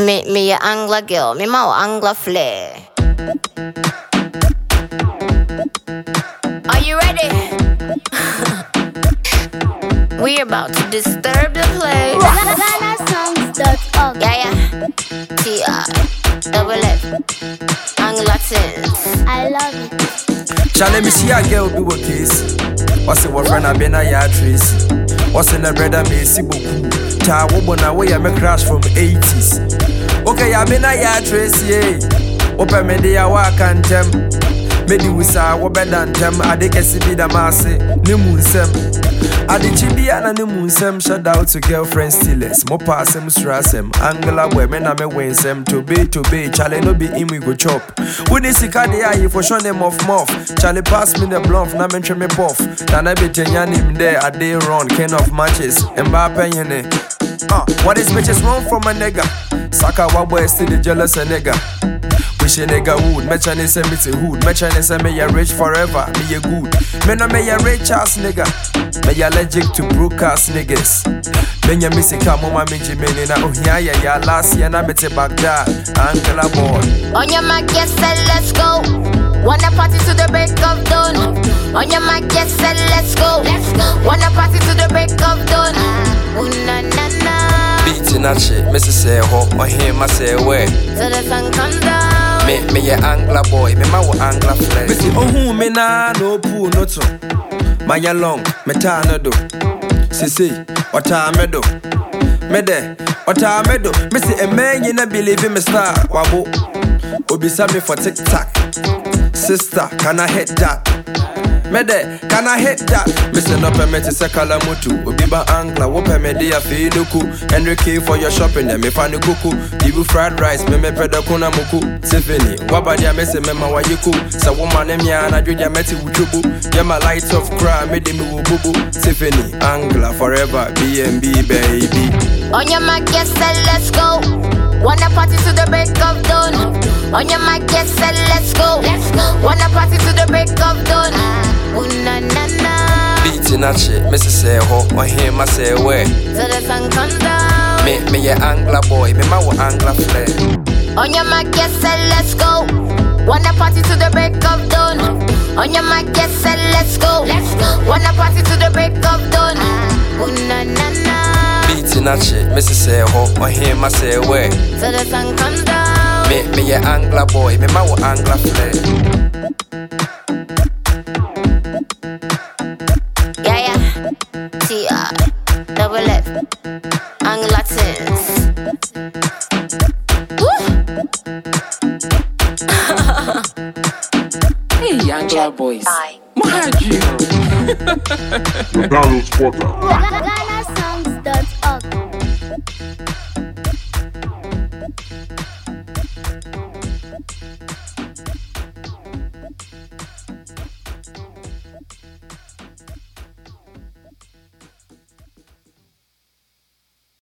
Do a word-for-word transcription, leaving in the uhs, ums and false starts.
Me, me a Angla girl, me ma Angla flair. Are you ready? We're about to disturb the place. Ghana songs dot org. Yeah, yeah. T I double F Anglatins. I love it. Charlie, me see a girl do a case. What's it, what friend I been a yard trace? What's in the bread and me see boku? Ta woman away, I'm a crash from eighties. Okay, I been a yard trace, yeah. Open me the walk and them. Medi wisa wo bedan tem ade kesi bi da masse ne munsem ade chibia na ne munsem shout out to girlfriend stealers mo passem strasem angela boy me na me winsem to be to be chale no be him we go chop we dey sika dey ayi for show them off muff chale pass me the bluff na me me puff na na be tenya nim there ade run king of matches mbappe yene ah what is bitches run from a nigga saka wa boy still the jealous a nigga. She nigga wood, me tryna say me to hood, me tryna say me ya rich forever, me ya good. Me no me ya rich ass nigga, me ya allergic to broke ass niggas. Me ya missy come on my minji mini na oh yeah yeah yeah last year na me te Baghdad, Angela boy. On your mark, yes, set, let's go. Wanna party to the break of dawn. On your mark, yes, set, let's go. Let's go. Wanna party to the break of dawn. Ooh na na na. Beating that shit, Missus say ho, or him I say where. So the sun comes down. Me, me ya Angla boy, me ma wo Angla flesh. Me see oh who me na no poo no to. My ya long, me ta no do. Sisi, wata me do. Me de, wata me do. Me see a man you na believe in me star. Wabo, obisa me for TikTok. Sister, can I hit that? Me de, can I hit that? Me say no permit to say kalamutu. Obiba Angla, wo permit dia fi duku. Enrique for your shopping, and me find the kuku. Dibu fried rice, me me peda kuna muku. Tiffany, wabadia me say me ma wa yiku. Sa woman em ya na juja meti uchubu. Yeah my lights of crime, me de me wo bubu. Tiffany, Angla forever, B and B baby. On your mark, yes, set, let's go. Wanna party to the break of dawn. On your mark, yes, set, let's go. Let's go. Wanna party to the break of dawn. Ooh na na na. Beating that shit, Missus say ho, or him I say where. So the sun comes down. Me, me ya Angla boy, me ma wo Angla flair. On your mark, yes, set, let's go. Wanna party to the break of dawn. On your mark, yes, set, let's go. Let's go. Wanna party to the break of dawn. Ooh na na na. Beating that shit, Missus say ho, or him I say where. So the sun comes down. Me, me ya Angla boy, me ma wo Angla flair. Yeah, yeah. T I double F Anglatins. Hey, Angla boys. Bye. Mahaji. Donald Porter. Ghana songs dot org.